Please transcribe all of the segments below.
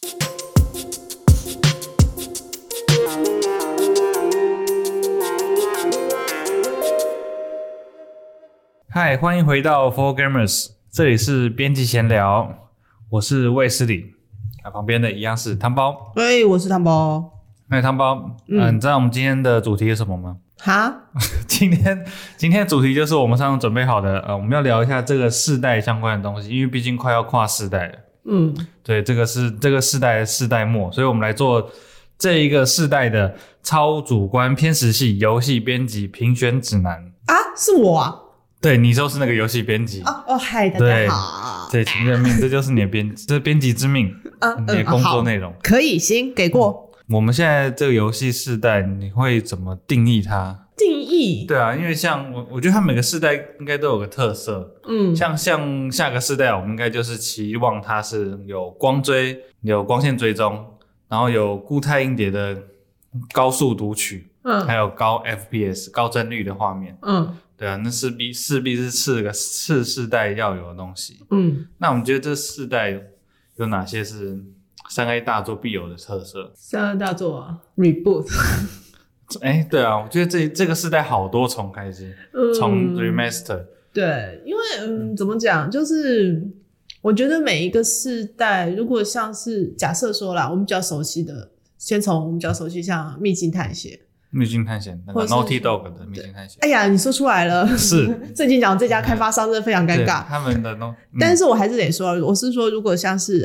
嗨，欢迎回到 For Gamers， 这里是编辑闲聊，我是卫斯理，旁边的一样是汤包。 喂，我是汤包。 嗨，汤包，你知道我们今天的主题是什么吗？ 哈？ 今天的主题就是我们上次准备好的，我们要聊一下这个世代相关的东西，因为毕竟快要跨世代了。对，这个是这个世代的世代末，所以我们来做这一个世代的超主观偏食系游戏编辑评选指南。 啊，是我啊？ 对，你就是那个游戏编辑。 嗨，大家好。 对，请认命，这就是你的编辑，这是编辑之命。你的工作内容。 可以，行，给过。 我们现在这个游戏世代，你会怎么定义它？ 定义？对啊，因为像我觉得它每个世代应该都有个特色。像下个世代，我们应该就是期望它是有光追、有光线追踪，然后有固态硬碟的高速读取，还有高 FPS 高帧率的画面。对啊，那势必是次世代要有的东西。那我们觉得这世代有哪些是3A 大作必有的特色 ？3A 大作Reboot。 对啊，我觉得这个世代好多重开机，从 Remaster。 对，因为怎么讲，就是我觉得每一个世代，如果像是假设说啦，我们比较熟悉的，先从我们比较熟悉像秘境探险，那个 Naughty Dog 的秘境探险。 哎呀，你说出来了，是最近讲这家开发商真的非常尴尬， 他们的但是我还是得说，我是说，如果像是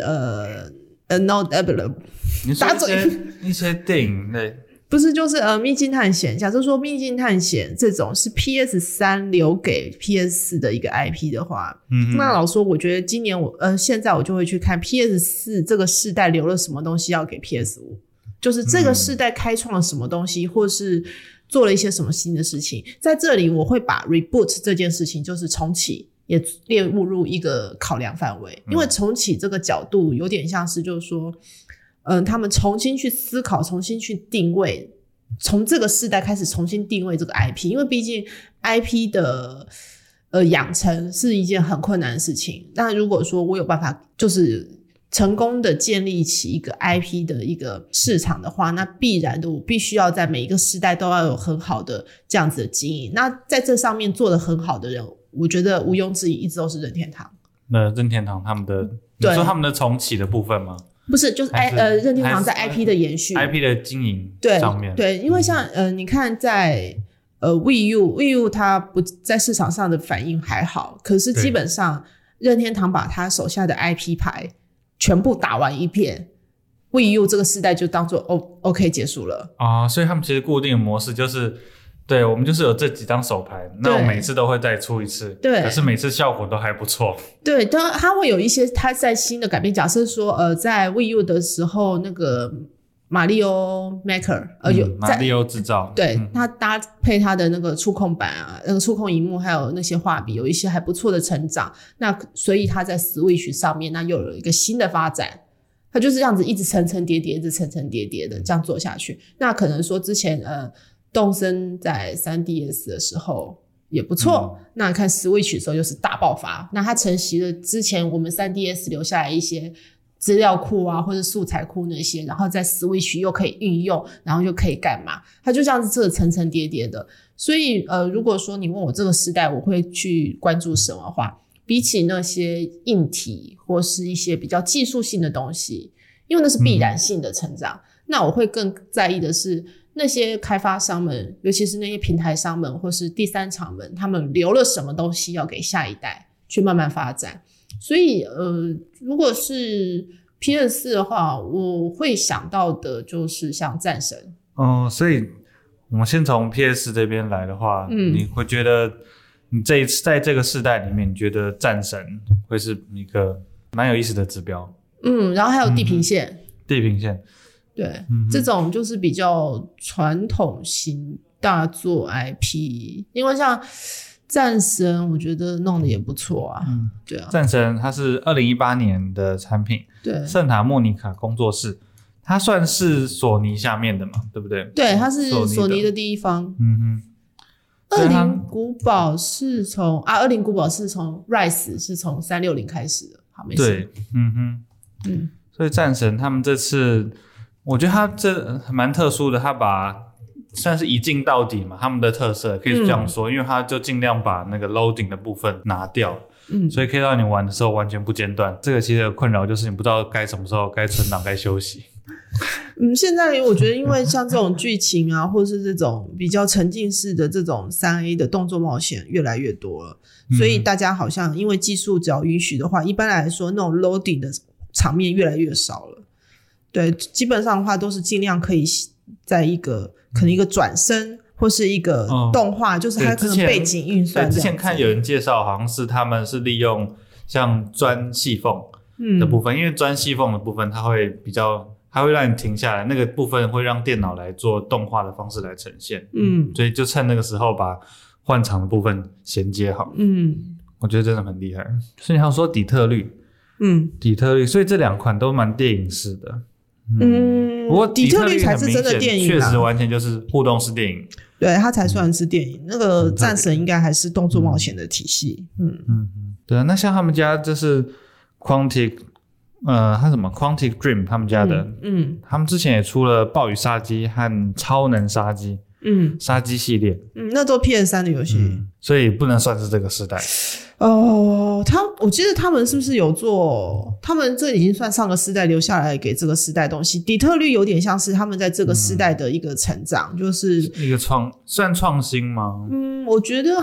你说一些电影类。 不是，就是秘境探险。假设说秘境探险这种是 PS3 留给 PS4 的一个 IP 的话，那老说，我觉得今年现在我就会去看 PS4 这个世代留了什么东西要给 PS5，就是这个世代开创了什么东西，或是做了一些什么新的事情。在这里，我会把 reboot 这件事情，就是重启，也列入一个考量范围，因为重启这个角度有点像是就是说。他们重新去思考，重新去定位，从这个世代开始重新定位这个 IP， 因为毕竟 IP 的养成是一件很困难的事情。那如果说我有办法就是成功的建立起一个 IP 的一个市场的话，那必然的我必须要在每一个世代都要有很好的这样子的经营。那在这上面做得很好的人，我觉得毋庸置疑一直都是任天堂。 任天堂他们的，你说他们的重启的部分吗？ 不是，就是任天堂在 IP 的延续 ，IP 的经营上面。 对，因为像你看在Wii U 它不在市场上的反应还好，可是基本上任天堂把他手下的 IP 牌全部打完一遍，Wii U 这个世代就当做OK 结束了啊，所以他们其实固定的模式就是。对，我们就是有这几张手牌，那我每次都会再出一次，对，可是每次效果都还不错。 对，当然它会有一些它在新的改变，假设说在 Wii U 的时候，那个马里奥 Maker 有马里奥制造， 对，它搭配它的那个触控板啊，那个触控萤幕还有那些画笔有一些还不错的成长，那所以它在 Switch 上面那又有一个新的发展。它就是这样子一直层层叠叠一直层层叠叠的这样做下去。那可能说之前动森在 3DS 的时候也不错，那看 Switch 的时候又是大爆发，那它承袭了之前我们 3DS 留下来一些资料库啊或者素材库那些，然后在 Switch 又可以运用，然后又可以干嘛，它就这样子这个层层叠叠的。所以如果说你问我这个时代我会去关注什么的话，比起那些硬体或是一些比较技术性的东西，因为那是必然性的成长，那我会更在意的是那些开发商们，尤其是那些平台商们或是第三厂们，他们留了什么东西要给下一代去慢慢发展。所以如果是 PS4 的话，我会想到的就是像战神。 所以我们先从 PS 这边来的话，你会觉得你这一次在这个世代里面，你觉得战神会是一个蛮有意思的指标。 然后还有地平线。 地平线。 对，这种就是比较传统型大作 IP， 因为像战神我觉得弄得也不错啊。对啊， 战神它是2018年的产品，对，圣塔莫妮卡工作室，它算是索尼下面的嘛，对不对？ 对，它是索尼的第一方。恶灵古堡是从恶灵古堡是从 Rise 是从360开始的，好没事。 对， 所以战神他们这次，我觉得他这蛮特殊的，他把算是一镜到底嘛，他们的特色可以这样说，因为他就尽量把那个 loading 的部分拿掉，所以可以让你玩的时候完全不间断。这个其实有困扰就是你不知道该什么时候该存档该休息。 现在我觉得因为像这种剧情啊，或是这种比较沉浸式的这种 3A 的动作冒险越来越多了，所以大家好像因为技术只要允许的话，一般来说那种 loading 的场面越来越少了。对，基本上的话都是尽量可以在一个可能一个转身或是一个动画，就是它可能背景运算。 之前看有人介绍好像是他们是利用像钻细缝的部分，因为钻细缝的部分它会让你停下来，那个部分会让电脑来做动画的方式来呈现。所以就趁那个时候把换场的部分衔接好。我觉得真的很厉害。所以你还有说底特律，底特律，所以这两款都蛮电影式的。不过底特律才是真的电影， 确实完全就是互动式电影。对， 它才算是电影。那个战神应该还是动作冒险的体系。 对啊，那像他们家这是 Quantic。他什么 Quantic Dream 他们家的，他们之前也出了暴雨杀机和超能杀机，杀机系列， 那都 PS3 的游戏， 所以不能算是这个时代。 我记得他们是不是有做？他们这已经算上个世代留下来给这个时代的东西。底特律有点像是他们在这个时代的一个成长，就是一个算创新吗？ 我觉得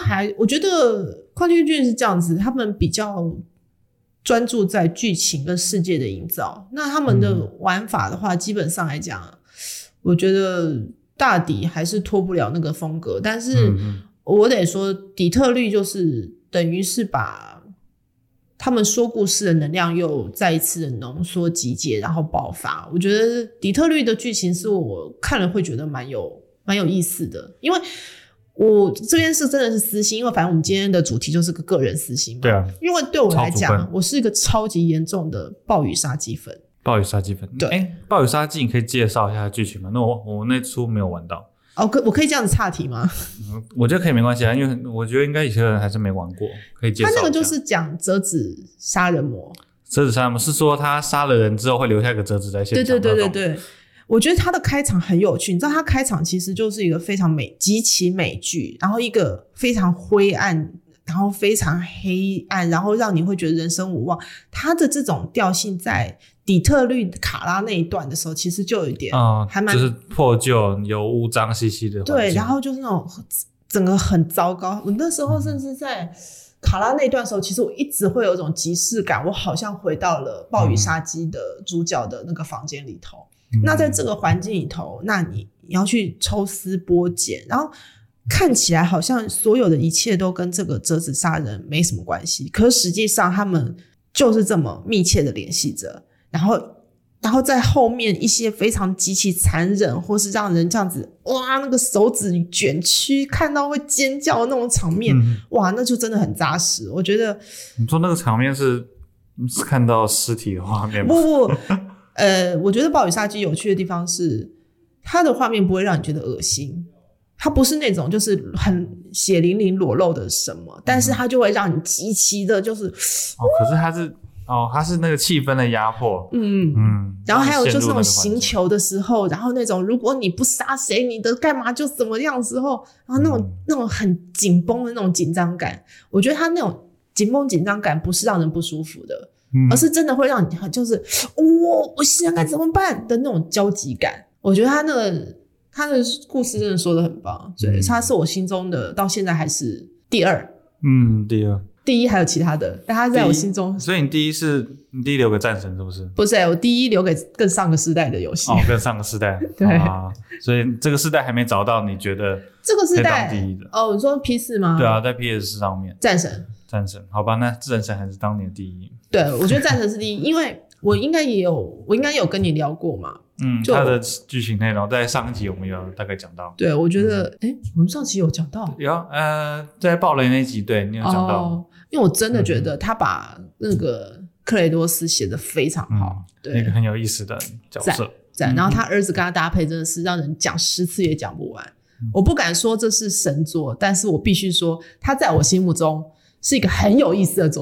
Quantic Dream 是这样子，他们比较专注在剧情跟世界的营造，那他们的玩法的话，基本上来讲，我觉得大抵还是脱不了那个风格。但是我得说，底特律就是等于是把他们说故事的能量又再一次的浓缩集结，然后爆发。我觉得底特律的剧情是我看了会觉得蛮有意思的，因为我这边是真的是私心，因为反正我们今天的主题就是个人私心嘛。 对啊， 因为对我来讲，我是一个超级严重的暴雨杀机粉。 暴雨杀机粉，对，暴雨杀机你可以介绍一下剧情吗？那我那出没有玩到。 我可以这样子岔题吗？ 我觉得可以，没关系啊，因为我觉得应该有些人还是没玩过，可以介绍一下。 他那个就是讲折纸杀人魔。 折纸杀人魔是说他杀了人之后会留下一个折纸在现场。 对。我觉得他的开场很有趣，你知道他开场其实就是一个非常极其美剧，然后一个非常灰暗，然后非常黑暗，然后让你会觉得人生无望。他的这种调性在底特律卡拉那一段的时候其实就有一点还蛮就是破旧油污脏兮兮的环境。 对，然后就是那种整个很糟糕。我那时候甚至在卡拉那段的时候，其实我一直会有一种即视感，我好像回到了暴雨杀机的主角的那个房间里头。那在这个环境里头，那你要去抽丝剥茧，然后看起来好像所有的一切都跟这个折纸杀人没什么关系，可是实际上他们就是这么密切的联系着。然后在后面一些非常极其残忍，或是让人这样子哇那个手指卷曲看到会尖叫的那种场面，哇那就真的很扎实。我觉得你说那个场面是看到尸体的画面吗？ 不我觉得暴雨杀机有趣的地方是它的画面不会让你觉得恶心，它不是那种就是很血淋淋裸露的什么，但是它就会让你极其的就是可是它是那个气氛的压迫。 然后还有就是那种行球的时候，然后那种如果你不杀谁你的干嘛就怎么样的时候，然后那种很紧绷的那种紧张感，我觉得它那种紧绷紧张感不是让人不舒服的，而是真的会让你就是我现在该怎么办的那种焦急感。我觉得他的故事真的说得很棒，所以他是我心中的到现在还是第二。第一还有其他的，但他在我心中。 所以你第一留给战神是不是？ 不是我第一留给更上个世代的游戏。 更上个世代。 对所以这个世代还没找到你觉得这个世代可以当第一的。 你说 P4 吗？ 对啊，在 PS4 上面。战神好吧，那战神还是当年的第一。 对，我觉得战神是第一，因为我应该也有跟你聊过嘛。 它的剧情内容在上一集我们有大概讲到。 对，我觉得我们上期有讲到。 有在爆雷那集，对你有讲到。 因为我真的觉得他把那个克雷多斯写得非常好，对， 那个很有意思的角色。 然后他儿子跟他搭配真的是让人讲10次也讲不完。我不敢说这是神作，但是我必须说他在我心目中是一个很有意思的作品。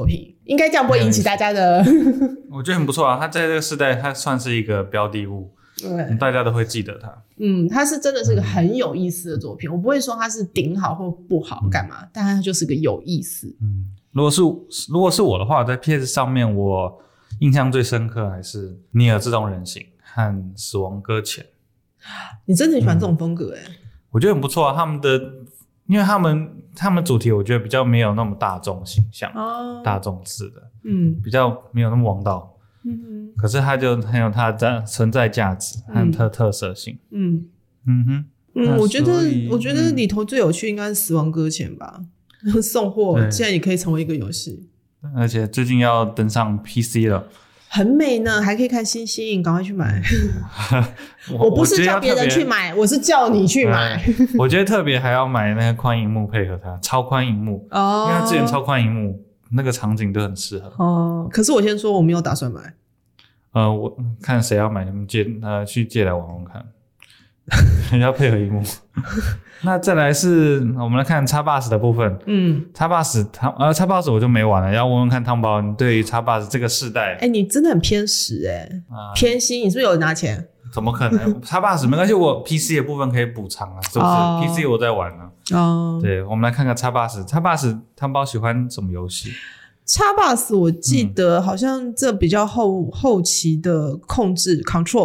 应该这样不会引起大家的我觉得很不错啊，它在这个世代它算是一个标的物，对，大家都会记得它。 它是真的是个很有意思的作品，我不会说它是顶好或不好干嘛，但它就是个有意思。 如果是我的话，在 PS 上面我印象最深刻还是尼尔自动人形和死亡搁浅。 你真的很喜欢这种风格我觉得很不错啊，因为他们主题我觉得比较没有那么大众形象，大众式的，比较没有那么王道，可是它就很有它的存在价值和特色性。 我觉得里头最有趣应该是死亡搁浅吧，送货现在也可以成为一个游戏， 而且最近要登上 PC 了。 很美呢，还可以看星星，赶快去买。我不是叫别人去买，我是叫你去买。 我觉得特别还要买那个宽荧幕配合它，超宽荧幕因为它之前超宽荧幕那个场景都很适合。 可是我先说我没有打算买。 我看谁要买，你们去借来玩玩看。要配合荧幕。那再来是我们来看 Xbox 的部分。Xbox 我就没玩了，要问问看汤包，你对于 Xbox 这个世代， 你真的很偏食偏心，你是不是有拿钱？ 怎么可能？Xbox 没关系，我 PC 的部分可以补偿啊，是不是？PC 我在玩啊。对，我们来看看 Xbox 汤包喜欢什么游戏 ？Xbox 我记得好像这比较后期的控制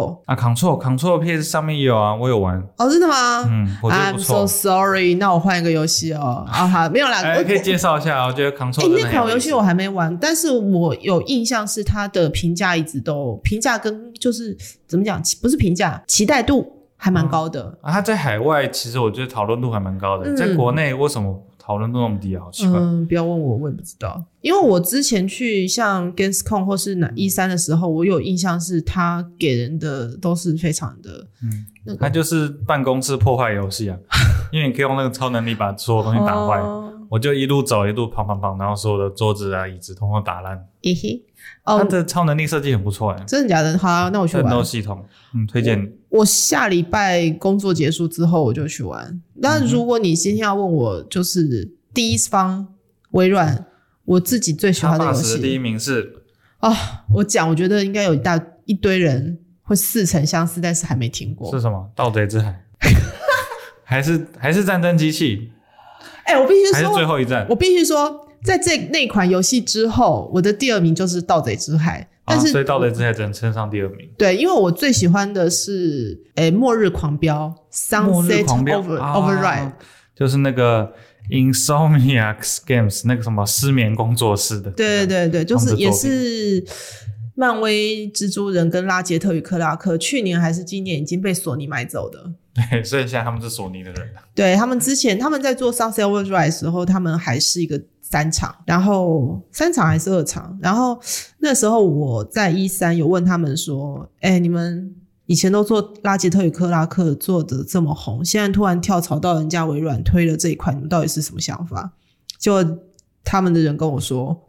Control PS 上面也有啊，我有玩。 真的吗？ 我觉得不错。 I'm so sorry， 那我换一个游戏好，没有啦。 可以介绍一下我觉得 Control 那款游戏我还没玩，但是我有印象是它的评价一直都跟就是怎么讲，不是评价，期待度还蛮高的。 它在海外其实我觉得讨论度还蛮高的，在国内为什么讨论度那么低啊？好奇怪。 不要问我也不知道。因为我之前去像 Gamescom 或是E3的时候，我有印象是他给人的都是非常的它就是办公室破坏游戏啊。因为你可以用那个超能力把所有东西打坏。我就一路走一路砰，然后所有的桌子啊椅子通通打烂。它的超能力设计很不错真的假的？好那我去玩。 很多系统推荐你。 我下礼拜工作结束之后我就去玩。那如果你今天要问我就是第一方微软我自己最喜欢的游戏， 的第一名是我觉得应该有一堆人会似曾相识，但是还没听过。 是什么？盗贼之海？还是战争机器？ 我必须说， 还是最后一战？ 我必须说，在那款游戏之后，我的第二名就是盗贼之海。但是所以盗贼之海只能称上第二名。 对，因为我最喜欢的是末日狂飙 Sunset Override， 就是那个 Insomniac Games 那个什么失眠工作室的。 对，就是也是漫威蜘蛛人跟拉杰特与克拉克去年还是今年已经被索尼买走的。 对，所以现在他们是索尼的人。 对，他们之前他们在做 Sunset Overdrive 的时候，他们还是一个3场，然后3场还是2场，然后那时候我在E3有问他们说你们以前都做拉杰特与克拉克做的这么红，现在突然跳槽到人家微软推了这一款，你们到底是什么想法？结果他们的人跟我说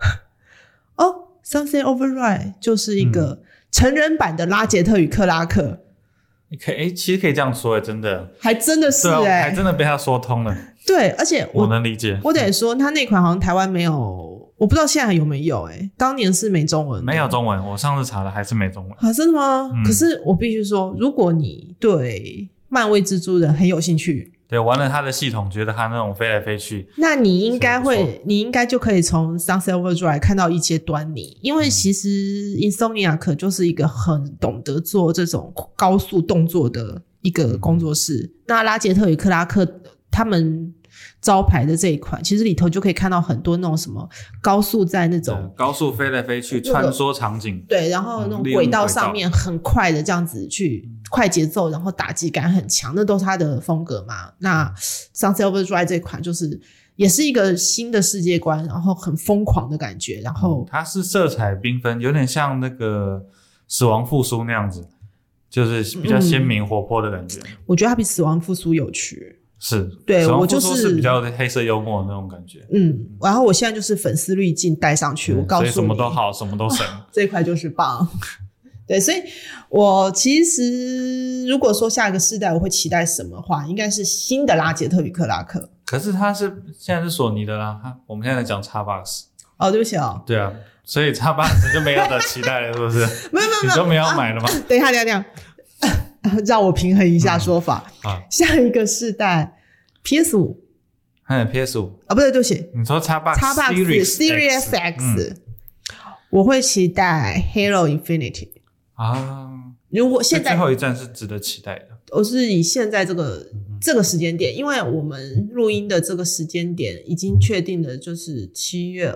Sunset Override 就是一个成人版的拉杰特与克拉克。 其实可以这样说真的， 还真的是还真的被他说通了。 对，而且我能理解。 我得说他那款好像台湾没有，我不知道现在有没有当年是没中文的。 没有中文，我上次查了还是没中文。 真的吗？可是我必须说，如果你对漫威蜘蛛人很有兴趣， 对，玩了他的系统，觉得他那种飞来飞去， 那你应该就可以从 Sunset Overdrive 看到一些端倪。因为其实 Insomniac 就是一个很懂得做这种高速动作的一个工作室。那拉杰特与克拉克他们招牌的这一款，其实里头就可以看到很多那种什么高速在那种高速飞来飞去穿梭场景， 对，然后那种轨道上面很快的这样子去快节奏，然后打击感很强，那都是他的风格嘛。那 Sunset Overdrive 这款就是也是一个新的世界观，然后很疯狂的感觉，然后它是色彩缤纷，有点像那个死亡复苏那样子，就是比较鲜明活泼的感觉。 我觉得它比死亡复苏有趣。 是， 对， 我就是比较黑色幽默的那种感觉。 然后我现在就是粉丝滤镜带上去，我告诉你， 所以什么都好，什么都神， 这一块就是棒。对，所以我其实如果说下一个世代我会期待什么话，应该是新的拉杰特与克拉克。 可是它现在是索尼的啦，我们现在在讲 Xbox。 对不起哦。 对啊， 所以X80就没有的期待了，是不是？ 没有， 你都没有买了吗？ 等一下，让我平衡一下说法。下一个世代 PS5， PS5 啊，不对，对不起， 你说 Xbox Series X，我会期待 Halo Infinite 啊。 如果现在最后一站是值得期待的， 我是以现在这个时间点，因为我们录音的这个时间点已经确定了，就是7月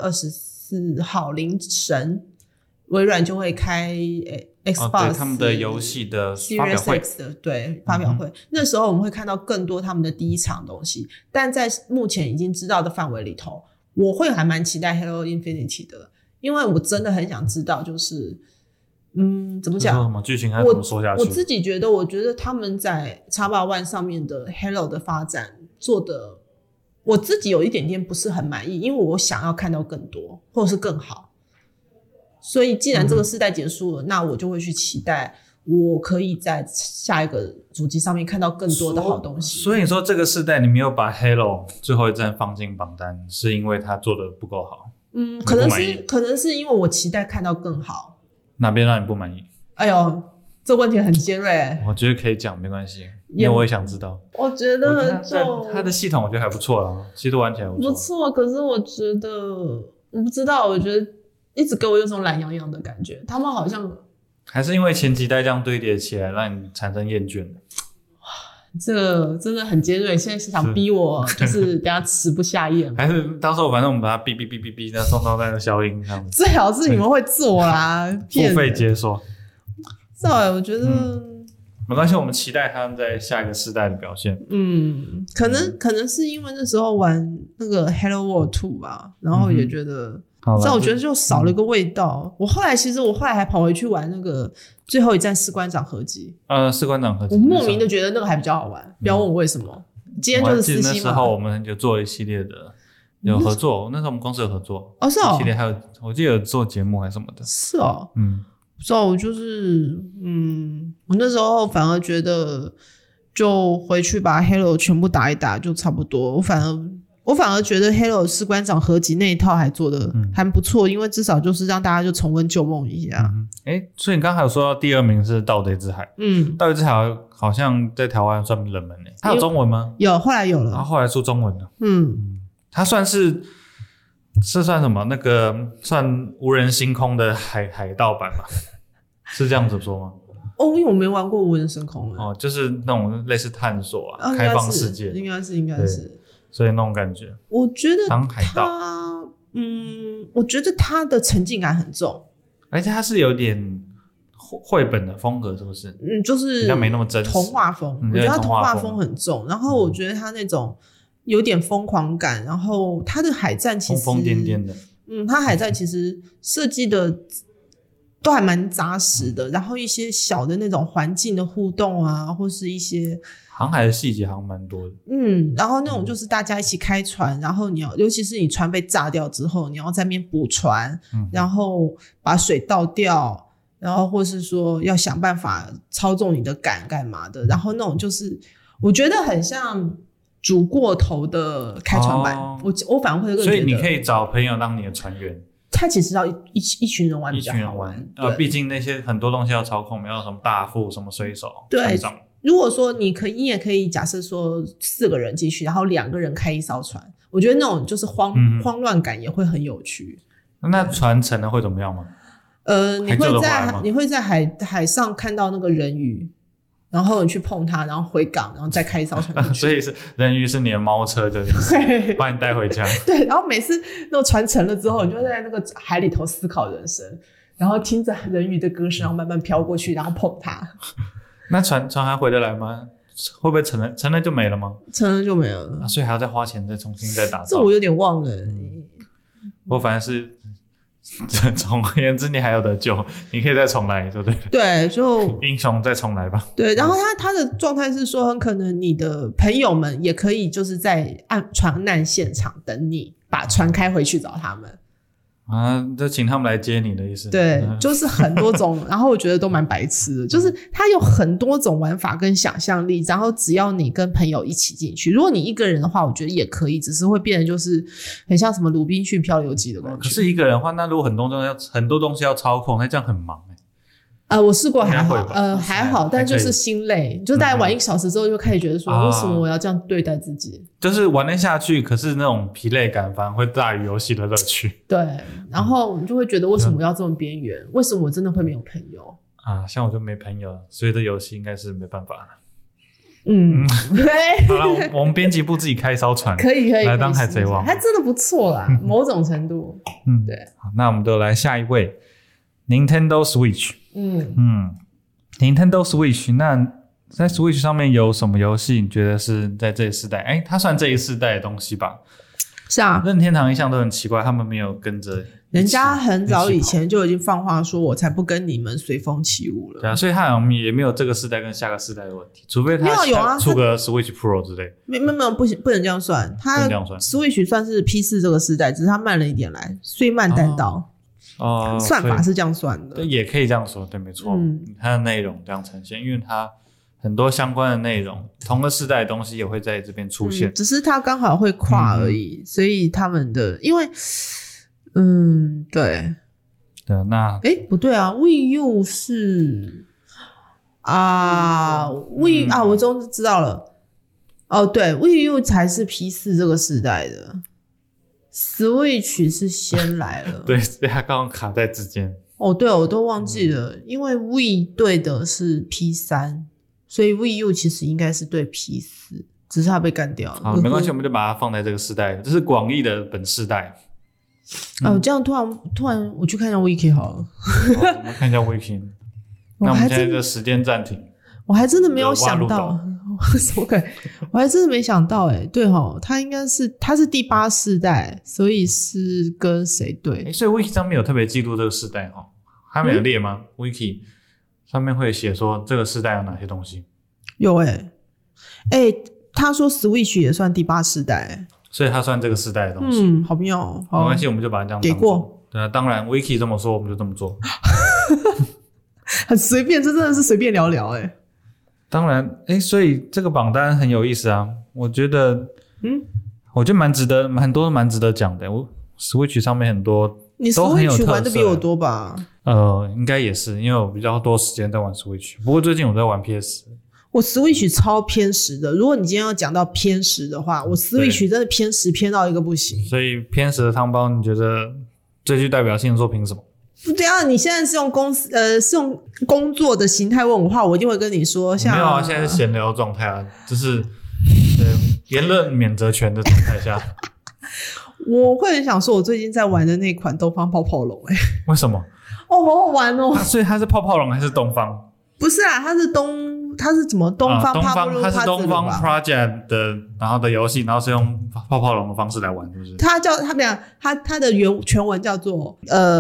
24号凌晨，微软就会开Xbox 对他们的游戏的发表会 Series X 的发表会，那时候我们会看到更多他们的第一场东西，但在目前已经知道的范围里头，我会还蛮期待 Halo Infinite 的，因为我真的很想知道就是怎么讲？ 什么剧情还怎么说下去？ 我自己觉得，我觉得他们在 Xbox One 上面的 Halo 的发展做的，我自己有一点点不是很满意，因为我想要看到更多，或者是更好。所以，既然这个世代结束了，那我就会去期待，我可以在下一个主机上面看到更多的好东西。 所以你说这个世代你没有把 Halo 最后一站放进榜单，是因为它做的不够好？ 可能是因为我期待看到更好。 哪边让你不满意？ 哎呦，这问题很尖锐。 我觉得可以讲，没关系，因为我也想知道。 我觉得它的系统我觉得还不错啦，其实玩起来不错。可是我觉得，我不知道，我觉得一直给我有种懒洋洋的感觉。他们好像还是因为前几代这样堆叠起来，让你产生厌倦了。 这个真的很尖锐，现在是想逼我，就是等下吃不下咽。 还是到时候反正我们把它哔哔哔哔哔，那送到那个消音这样子。 最好是你们会做啦， 付费解锁。 是啊，我觉得没关系，我们期待他们在下一个世代的表现。 可能是因为那时候玩那个 Hello World 2吧，然后也觉得。但我觉得就少了一个味道。我后来还跑回去玩那个最后一站士官长合集。士官长合集，我莫名的觉得那个还比较好玩，不要问我为什么。今天就是私心嘛。 那时候我们有做一系列的有合作，那时候我们公司有合作。 是哦。 一系列还有我记得有做节目还是什么的。 是哦。所以我就是我那时候反而觉得就回去把 Halo 全部打一打就差不多。我反而觉得 Halo 士官长合集那一套还做的还不错，因为至少就是让大家就重温旧梦一下。 所以你刚才有说到第2名是盗贼之海。盗贼之海好像在台湾算冷门耶。它有中文吗？ 有，后来有了。 后来出中文了。它算是算什么？那个算无人星空的海盗版吗？是这样子说吗？ 因为我没玩过无人星空。 就是那种类似探索开放世界。 应该是。 所以那种感觉， 我觉得当海盗， 我觉得他的沉浸感很重， 而且他是有点绘本的风格，是不是？ 就是比较没那么真实， 童话风。我觉得他童话风很重，然后我觉得他那种有点疯狂感，然后他的海战其实疯疯癫癫的， 他海战其实设计的都还蛮扎实的，然后一些小的那种环境的互动啊，或是一些航海的细节好像蛮多的。 然后那种就是大家一起开船，然后尤其是你船被炸掉之后，你要在那边补船，然后把水倒掉，然后或是说要想办法操纵你的杆干嘛的，然后那种就是我觉得很像煮过头的开船版。我反而会更觉得， 所以你可以找朋友当你的船员。 他其实要一群人玩比较好玩。 毕竟那些很多东西要操控，没有什么大副、什么水手、船长。 如果说你也可以假设说4个人进去，然后2个人开一艘船，我觉得那种就是慌乱感也会很有趣。 那船沉了会怎么样吗？ 你会在海上看到那个人鱼，然后你去碰它，然后回港，然后再开一艘船进去。 所以是人鱼是你的猫车，就是把你带回家。 对，然后每次那个船沉了之后，你就在那个海里头思考人生，然后听着人鱼的歌声，然后慢慢飘过去，然后碰它。 那船还回得来吗？会不会沉了就没了吗？ 沉了就没了。 所以还要再花钱再重新再打造。 这我有点忘了。 我反正是总而言之你还有得救，你可以再重来，对不对？ 对，就英雄再重来吧。 对，然后他的状态是说，很可能你的朋友们也可以就是在船难现场等你，把船开回去找他们。 啊，就请他们来接你的意思？ 对，就是很多种，然后我觉得都蛮白痴的，就是它有很多种玩法跟想象力，然后只要你跟朋友一起进去，如果你一个人的话，我觉得也可以，只是会变得就是很像什么鲁滨逊漂流记的感觉。 可是一个人的话，那如果很多东西要操控，那这样很忙我试过还好， 还好，但就是心累，就大概玩1小时之后就开始觉得说，为什么我要这样对待自己？ 就是玩得下去，可是那种疲累感反而会大于游戏的乐趣。 对，然后你就会觉得为什么要这么边缘？为什么我真的会没有朋友啊？像我就没朋友，所以这游戏应该是没办法了。 对， 好了，我们编辑部自己开一艘船， 可以来当海贼王， 还真的不错啦，某种程度。对。 好，那我们就来下一位 ，Nintendo Switch。Nintendo Switch， 那在 Switch 上面有什么游戏你觉得是在这一世代？它算这一世代的东西吧？ 是啊， 任天堂一向都很奇怪，他们没有跟着， 人家很早以前就已经放话说，我才不跟你们随风起舞了。 对啊，所以他好像也没有这个世代跟下个世代的问题，除非他出个 Switch Pro 之类。 没有，不行，不能这样算。他 Switch 算是 P4 这个世代，只是他慢了一点来，虽慢但到。算法是这样算的， 对，也可以这样说，对，没错。它的内容这样呈现，因为它很多相关的内容，同个世代的东西也会在这边出现， 只是它刚好会跨而已，所以他们的，因为，对， 那不对啊 ，Wii U 是Wii 我终于知道了，对 ，Wii U 才是 P4 这个世代的。Switch 是先来了， 对，它刚刚卡在之间。 对，我都忘记了，因为 Wii 对的是 P3，所以 Wii U 其实应该是对 P4，只是它被干掉了。 好，没关系，我们就把它放在这个世代，这是广义的本世代。 这样突然我去看一下 Wiki 好了。 好，我们看一下 Wiki。那我们现在的时间暂停。 我还真的没有想到。我还真的没想到对齁，它是第8世代，所以是跟谁对？ 所以 Wiki 上面有特别记录这个世代齁，它没有列吗？Wiki 上面会写说这个世代有哪些东西？ 有他说 Switch 也算第8世代所以它算这个世代的东西。 好妙没关系，我们就把它这样给过。 对啊，当然 Wiki 这么说，我们就这么做。 很随便，这真的是随便聊聊当然所以这个榜单很有意思啊，我觉得蛮值得，很多蛮值得讲的。Switch 上面很多你都很有特色。 Switch 玩的比我多吧？ 应该也是，因为我比较多时间在玩 Switch， 不过最近我在玩 PS。 我 Switch 超偏食的，如果你今天要讲到偏食的话，我 Switch 真的偏食偏到一个不行。 所以偏食的汤包，你觉得最具代表性的作品是什么？ 对啊，你现在是用是用工作的形态问我的话，我一定会跟你说像。 没有啊，现在是闲聊状态啊，就是言论免责权的状态下。 我会很想说，我最近在玩的那款东方泡泡龙为什么？ 好好玩所以它是泡泡龙还是东方？ 不是啊，它是什么东方它是东方 Project 的，然后的游戏，然后是用泡泡龙的方式来玩，是不是？它的全文叫做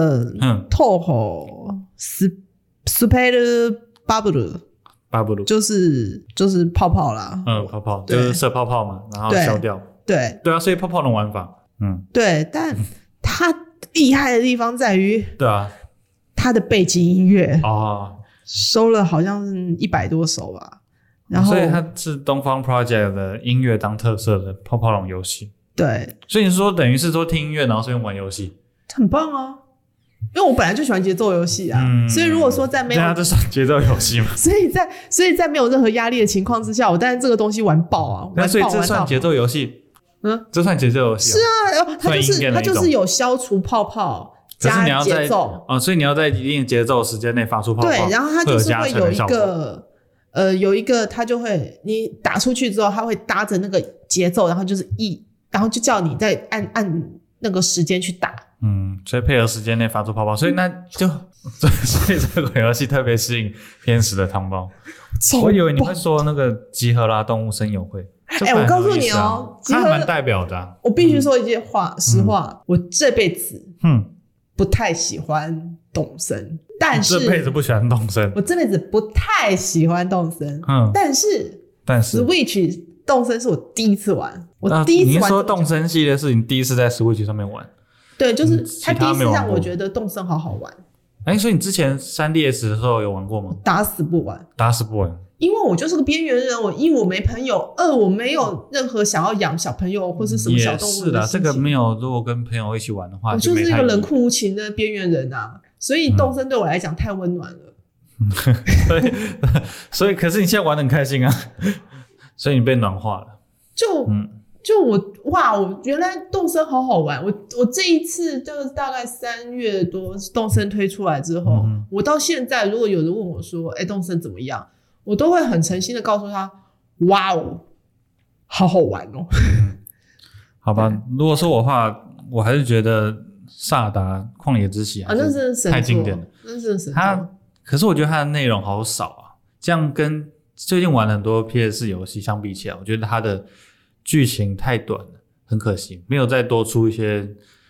Toho Super Bubble， 就是泡泡啦， 泡泡就是射泡泡嘛，然后消掉。对啊，所以泡泡龙玩法， 对，但它厉害的地方在于， 对啊， 它的背景音乐收了好像是100多首吧，然后所以它是东方 Project 的音乐当特色的泡泡龙游戏。 对， 所以你说等于是说听音乐然后是用玩游戏， 很棒啊！因为我本来就喜欢节奏游戏啊，所以如果说在没有， 这算节奏游戏嘛， 所以在没有任何压力的情况之下，我当然这个东西玩爆啊！ 那所以这算节奏游戏？这算节奏游戏？ 是啊，它就是有消除泡泡。加节奏所以你要在一定的节奏时间内发出泡泡。 对，然后它就是会有一个它就会你打出去之后，它会搭着那个节奏，然后就是然后就叫你再按那个时间去打。 所以配合时间内发出泡泡，所以那就所以这款游戏特别适应偏食的汤包。我以为你会说那个集合啦动物森友会。 我告诉你它蛮代表的我必须说一句话，实话，我这辈子不太喜欢动森，但是这辈子不喜欢动森， 我这辈子不太喜欢动森，但是 Switch 动森是我第一次玩，我第一次玩。 你说动森系列是你第一次在 Switch 上面玩？ 对，就是他第一次让其他没玩过我觉得动森好好玩， 所以你之前 3DS 的时候有玩过吗？ 打死不玩。 打死不玩。 因为我就是个边缘人，我没朋友，我没有任何想要养小朋友或是什么小动物的也是啦， 事情。 这个没有，如果跟朋友一起玩的话， 我就是一没太个冷酷无情的边缘人啊，所以动森对我来讲太温暖了。 所以可是你现在玩得很开心啊，所以你被暖化了。 我原来动森好好玩。我这一次就是大概3月多动森推出来之后，我到现在如果有人问我说动森怎么样，我都会很诚心的告诉他，哇哦，好好玩哦。 好吧，如果说我的话，我还是觉得萨达旷野之息那是神作， 太经典了， 那是神作。 可是我觉得它的内容好少啊，这样跟最近玩很多 PS4 游戏相比起来，我觉得它的剧情太短了，很可惜，没有再多出一些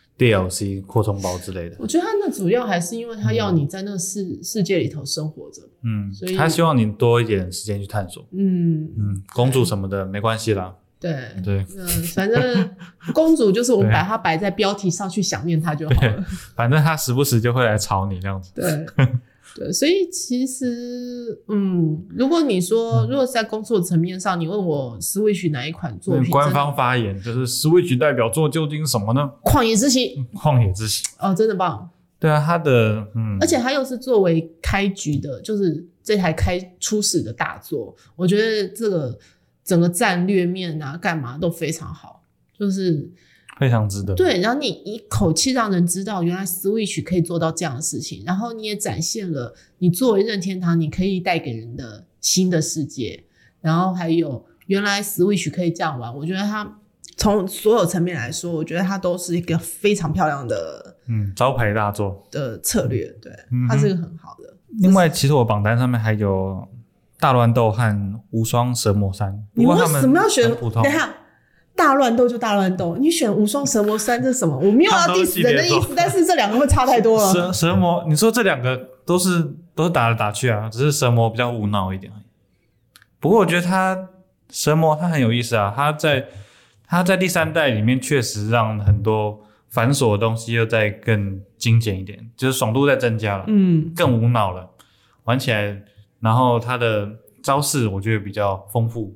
DLC 扩充包之类的。 我觉得它那主要还是因为它要你在那个世界里头生活着，所以他希望你多一点时间去探索。公主什么的没关系啦。对， 反正公主就是我们把它摆在标题上去想念它就好了。 反正她时不时就会来吵你这样子。 对，所以其实如果你说如果是在工作层面上，你问我 Switch 哪一款作品， 官方发言就是 Switch 代表作究竟是什么呢？ 旷野之息。 旷野之息真的棒。 对啊，它的而且它又是作为开局的，就是这台初始的大作，我觉得这个整个战略面啊干嘛都非常好，就是非常值得。 对，然后你一口气让人知道原来 Switch 可以做到这样的事情，然后你也展现了你作为任天堂你可以带给人的新的世界，然后还有原来 Switch 可以这样玩。我觉得它从所有层面来说，我觉得它都是一个非常漂亮的招牌大作的策略。对，它是一个很好的。 另外其实我榜单上面还有大乱斗和无双蛇魔3。 你为什么要选？ 等一下，大乱斗就大乱斗，你选无双蛇魔3这是什么？我没有要 diss 人的意思，但是这两个会差太多了。 蛇魔，你说这两个都是打来打去啊，只是蛇魔比较无脑一点而已。不过我觉得蛇魔它很有意思啊，它在第3代里面确实让很多繁琐的东西又再更精简一点，就是爽度再增加了，更无脑了，玩起来，然后它的招式我觉得比较丰富，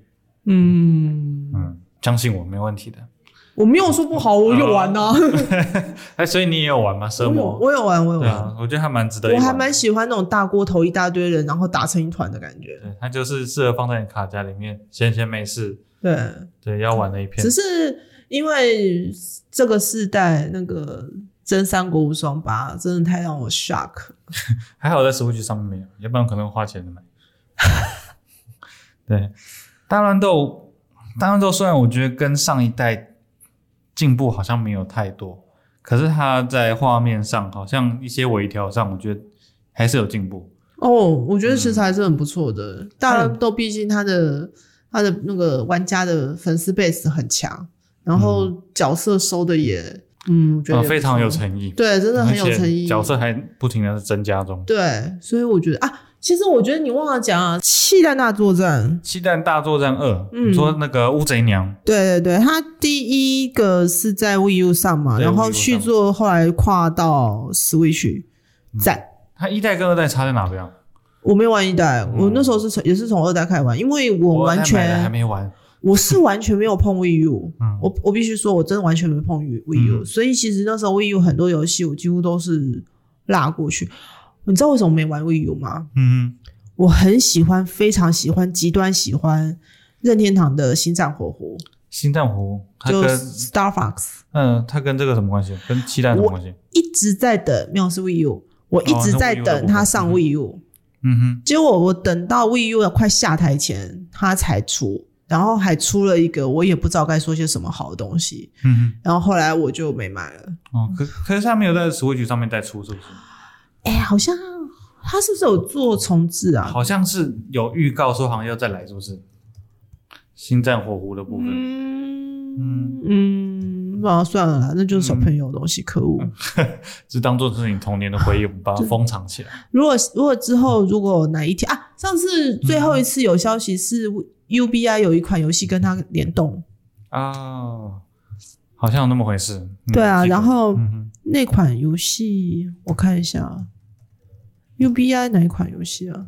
相信我没问题的。 我没有说不好，我有玩啊。 所以你也有玩吗？蛇魔我有玩。 对啊，我觉得还蛮值得一玩。 我还蛮喜欢那种大锅头一大堆人然后打成一团的感觉。 对，它就是适合放在你卡夹里面，闲没事。对，要玩的一片。 只是因为这个世代那个真三国无双8真的太让我 shock。 还好在 Switch 上面没有，要不然可能花钱的买。对，大乱斗虽然我觉得跟上一代进步好像没有太多，可是它在画面上好像一些微调上我觉得还是有进步。 我觉得其实还是很不错的。大乱斗毕竟它的那个玩家的粉丝 base 很强，然后角色收的也我觉得非常有诚意。 对，真的很有诚意， 角色还不停的增加中。 对，所以我觉得其实我觉得你忘了讲啊，气弹大作战 2，你说那个乌贼娘。 对，它第一个是在 Wii U 上嘛，然后续作后来跨到 Switch 赞。 它1代跟2代差在哪边？ 我没有玩1代，我那时候也是从2代开始玩，因为我完全还没玩。 我是完全没有碰 Wii U，我必须说我真的完全没碰 Wii U，所以其实那时候 Wii U 很多游戏我几乎都是落过去。你知道为什么没玩 Wii U 吗？我很喜欢，非常喜欢，极端喜欢任天堂的星战火狐。 星战火狐， 就 Star Fox。 它跟这个什么关系？跟气弹什么关系？ 我一直在等，没有是 Wii U， 我一直在等它上 Wii U。结果我等到 Wii U 快下台前，它才出。然后还出了一个我也不知道该说些什么好的东西，然后后来我就没买了。 可是他没有在 Switch 上面再出，是不是？ 好像他是不是有做重置啊？ 好像是有预告说好像要再来，是不是？星战火狐的部分。 算了啦，那就是小朋友的东西，可恶。 就当做是你童年的回忆，我们把它封藏起来。 如果之后如果哪一天上次最后一次有消息是UBI 有一款游戏跟它联动好好像有那么回事。 对啊，然后那款游戏我看一下 UBI 哪一款游戏啊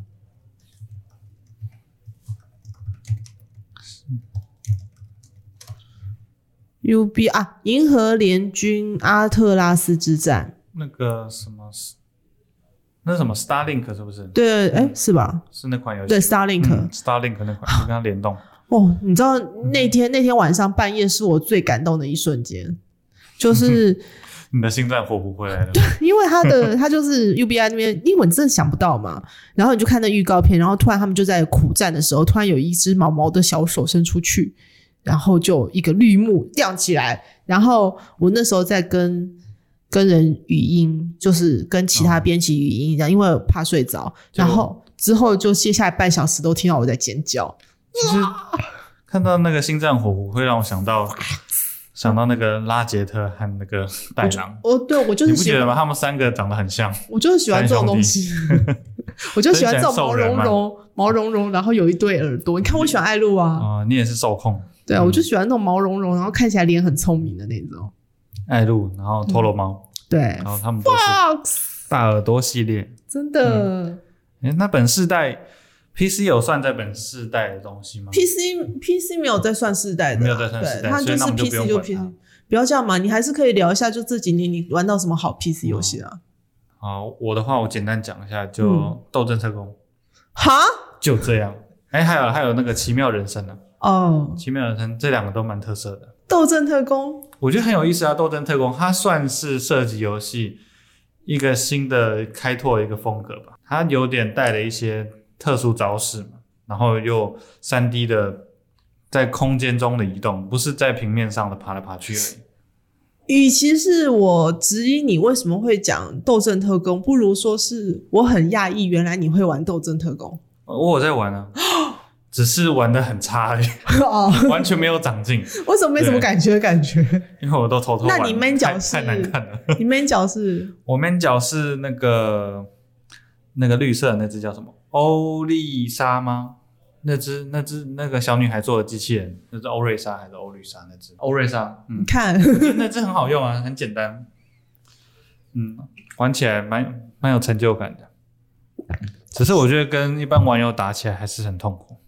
？UB 啊，银河联军阿特拉斯之战， 那个什么，那是什么 Starlink 是不是？ 对，是吧？ 是那款游戏。 对 Starlink，Starlink 那款，跟它联动。 哦，你知道那天晚上半夜是我最感动的一瞬间，就是你的心脏火狐回来了。 对，因为他就是 UBI 那边，因为你真的想不到嘛，然后你就看那预告片，然后突然他们就在苦战的时候，突然有一只毛毛的小手伸出去，然后就一个绿幕亮起来，然后我那时候在跟人语音，就是跟其他编辑语音一样，因为怕睡着，然后之后就接下来半小时都听到我在尖叫。 其实看到那个心脏火狐会让我想到那个拉杰特和那个戴狼。 对，我就是你不觉得吗？他们三个长得很像。 我就是喜欢这种东西，我就喜欢这种毛茸茸，然后有一对耳朵。你看我喜欢艾露啊。 你也是受控。 对啊，我就喜欢那种毛茸茸，然后看起来脸很聪明的那种。 艾露，然后陀螺猫。 对， 然后他们都是大耳朵系列。 真的。 那本世代 PC 有算在本世代的东西吗？ PC 没有在算世代的， 没有在算世代， 它就是 PC 就 PC。不要这样嘛，你还是可以聊一下，就这几年你玩到什么好 PC 游戏啊？ 好，我的话我简单讲一下，就斗阵特工。 哈？ 就这样。还有那个奇妙人生啊。奇妙人生这两个都蛮特色的。 斗阵特工， 我觉得很有意思啊。斗阵特工它算是射击游戏一个新的开拓的一个风格吧，它有点带了一些特殊招式嘛，然后又 3D 的在空间中的移动，不是在平面上的爬来爬去而已。 与其是我质疑你为什么会讲斗阵特工，不如说是我很讶异原来你会玩斗阵特工。 我有在玩啊。只是玩得很差而已。完全没有长进。 为什么没什么感觉？ 因为我都偷偷玩。 那你 main 角是？ 太难看了。 你 main 角是？ 我 main 角是那个绿色的那只叫什么？欧丽莎吗？那个小女孩做的机器人，那只欧瑞莎还是欧丽莎？那只欧瑞莎。 你看， 那只很好用啊，很简单。玩起来蛮有成就感的。只是我觉得跟一般网友打起来还是很痛苦。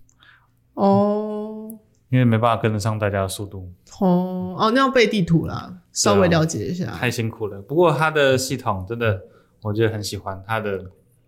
因为没办法跟得上大家的速度。 那要背地图啦，稍微了解一下。 太辛苦了。不过它的系统真的，我觉得很喜欢它的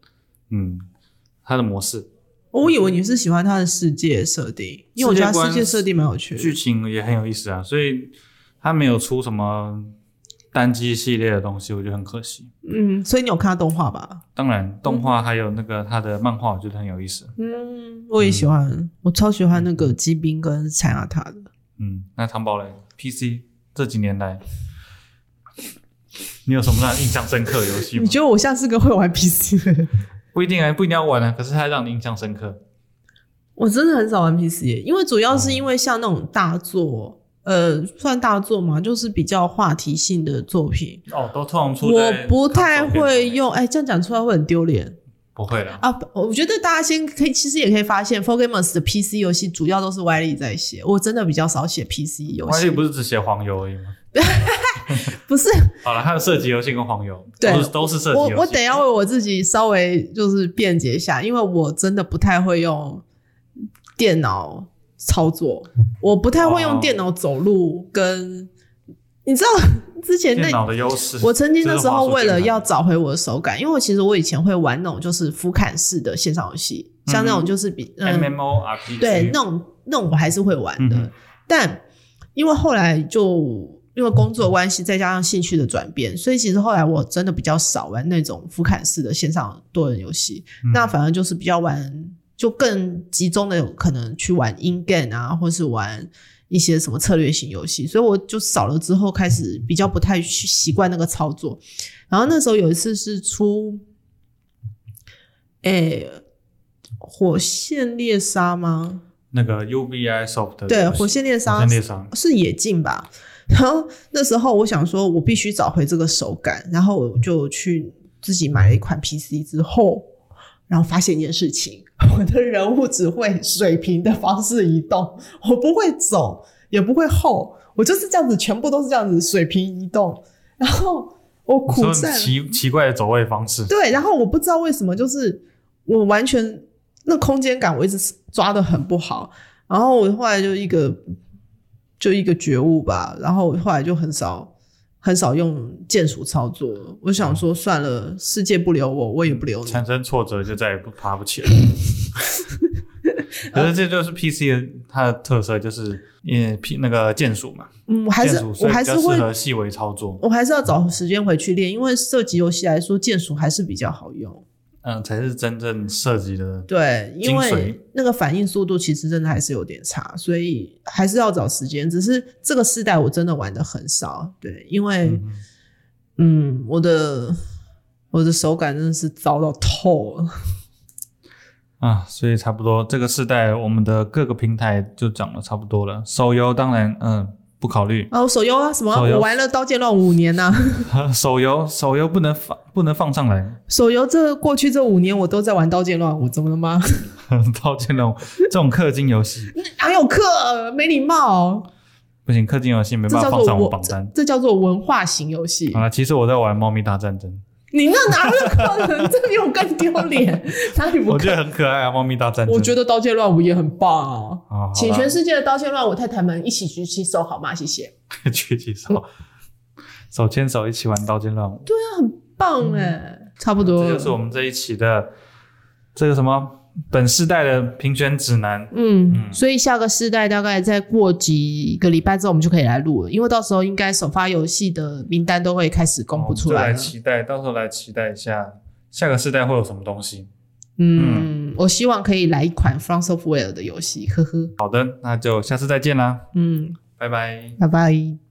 模式。我以为你是喜欢它的世界设定，因为我觉得它世界设定蛮有趣的， 剧情也很有意思啊，所以它没有出什么单机系列的东西，我觉得很可惜。 所以你有看它动画吧？ 当然，动画还有那个它的漫画，我觉得很有意思。 我也喜欢，我超喜欢那个机兵跟蔡亚塔的。 那汤宝嘞 ，PC 这几年来，你有什么让你印象深刻的游戏吗？ 你觉得我像是个会玩 PC 的人？ 不一定要玩啊，可是它让你印象深刻。 我真的很少玩 PC 耶，因为主要是因为像那种大作。算大作嘛，就是比较话题性的作品。 都通常出在我不太会用，这样讲出来会很丢脸。 不会啦。 我觉得大家其实也可以发现 ，4Gamers 的 PC 游戏主要都是歪力在写，我真的比较少写 PC 游戏。 歪力不是只写黄油而已吗？ 不是。 好了，还有射击游戏跟黄油，都是射击游戏。 我等一下为我自己稍微就是辩解一下，因为我真的不太会用电脑操作，我不太会用电脑走路跟你知道之前电脑的优势。 我曾经那时候为了要找回我的手感，因为其实我以前会玩那种就是俯瞰式的线上游戏，像那种就是 MMORPG， 对，那种我还是会玩的。但因为后来因为工作关系再加上兴趣的转变，所以其实后来我真的比较少玩那种俯瞰式的线上多人游戏，那反而就是比较玩就更集中的可能去玩 in game 啊，或是玩一些什么策略型游戏，所以我就少了之后开始比较不太去习惯那个操作。然后那时候有一次是出火线猎杀吗？ 那个 UBI Soft 的对，火线猎杀是野境吧。然后那时候我想说我必须找回这个手感，然后我就去自己买了一款 PC 之后，然后发现一件事情，我的人物只会水平的方式移动，我不会走， 也不会厚，我就是这样子，全部都是这样子水平移动，然后我苦战奇怪的走位方式。 对，然后我不知道为什么，就是我完全那空间感我一直抓得很不好，然后我后来就一个觉悟吧，然后我后来就很少用键鼠操作，我想说算了，世界不留我也不留你， 产生挫折就再也不爬不起来。可是这就是 PC 它的特色，就是因为那个键鼠嘛， 我还是会适合细微操作， 我还是要找时间回去练，因为射击游戏来说，键鼠还是比较好用。 才是真正射击的对，因为那个反应速度其实真的还是有点差，所以还是要找时间。只是这个世代我真的玩的很少，对，因为我的手感真的是糟到透了啊，所以差不多这个世代我们的各个平台就讲了差不多了。手游当然不考虑手游啊什么？我玩了《刀剑乱舞》5年啊手游不能放上来。 手游过去这5年我都在玩《刀剑乱舞》，怎么了吗？ 刀剑乱舞这种氪金游戏哪有氪？没礼貌。 不行，氪金游戏没办法放上我榜单。 这叫做文化型游戏。 好了，其实我在玩《猫咪大战争》。 你那哪有可能？这比我更丢脸。哪里不？ 我觉得很可爱啊，《猫咪大战争》。 我觉得《刀剑乱舞》也很棒啊！ 请全世界的《刀剑乱舞》太太们一起举起手好吗？谢谢。 举起手，手牵手一起玩《刀剑乱舞》。 对啊，很棒哎，差不多。 这就是我们这一期的这个什么本世代的评选指南。 所以下个世代大概再过几个礼拜之后，我们就可以来录了，因为到时候应该首发游戏的名单都会开始公布出来了。 到时候来期待一下下个世代会有什么东西。 我希望可以来一款 From Software 的游戏，呵呵。 好的，那就下次再见啦。拜拜。 拜拜。